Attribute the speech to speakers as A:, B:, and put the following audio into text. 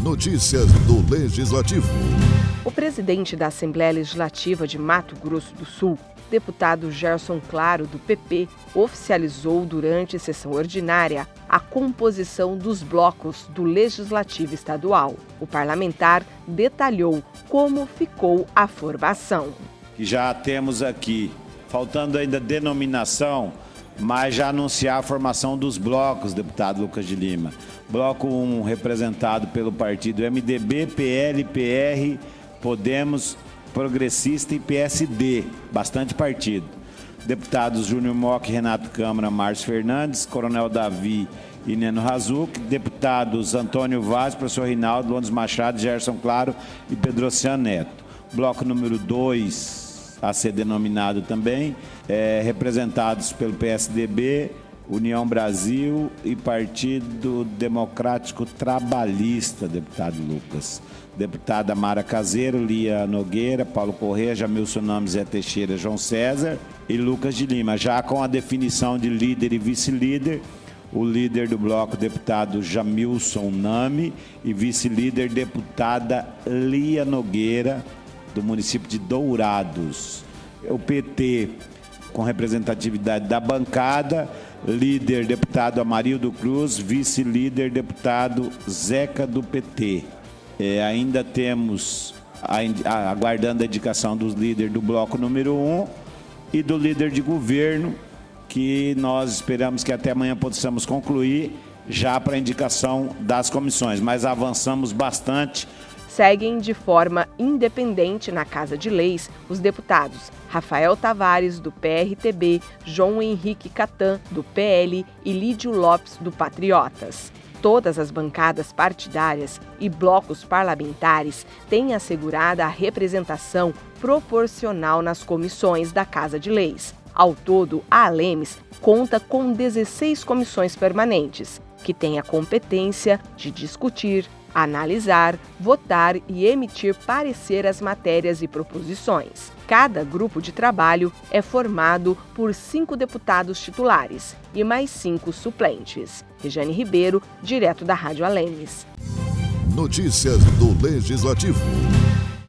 A: Notícias do Legislativo.
B: O presidente da Assembleia Legislativa de Mato Grosso do Sul, deputado Gerson Claro, do PP, oficializou durante sessão ordinária a composição dos blocos do Legislativo Estadual. O parlamentar detalhou como ficou a formação.
C: Já temos aqui, faltando ainda denominação, mas já anunciar a formação dos blocos, deputado Lucas de Lima. Bloco 1 representado pelo partido MDB, PL, PR, Podemos, Progressista e PSD, bastante partido. Deputados Júnior Mock, Renato Câmara, Márcio Fernandes, Coronel Davi e Neno Razuc. Deputados Antônio Vaz, Professor Rinaldo, Lones Machado, Gerson Claro e Pedrociano Neto. Bloco número 2, a ser denominado também, representados pelo PSDB, União Brasil e Partido Democrático Trabalhista, deputado Lucas. Deputada Mara Caseiro, Lia Nogueira, Paulo Corrêa, Jamilson Names, Zé Teixeira, João César e Lucas de Lima. Já com a definição de líder e vice-líder, o líder do bloco, deputado Jamilson Name, e vice-líder, deputada Lia Nogueira, do município de Dourados. O PT, com representatividade da bancada, líder, deputado Amarildo Cruz, vice-líder, deputado Zeca, do PT. Ainda temos, aguardando a indicação dos líderes do bloco número 1 e do líder de governo, que nós esperamos que até amanhã possamos concluir, já para a indicação das comissões, mas avançamos bastante.
B: Seguem de forma independente na Casa de Leis os deputados Rafael Tavares, do PRTB, João Henrique Catan, do PL e Lídio Lopes, do Patriotas. Todas as bancadas partidárias e blocos parlamentares têm assegurada a representação proporcional nas comissões da Casa de Leis. Ao todo, a Alemes conta com 16 comissões permanentes, que têm a competência de discutir, analisar, votar e emitir parecer às matérias e proposições. Cada grupo de trabalho é formado por 5 deputados titulares e mais 5 suplentes. Regiane Ribeiro, direto da Rádio Alemes.
A: Notícias do Legislativo.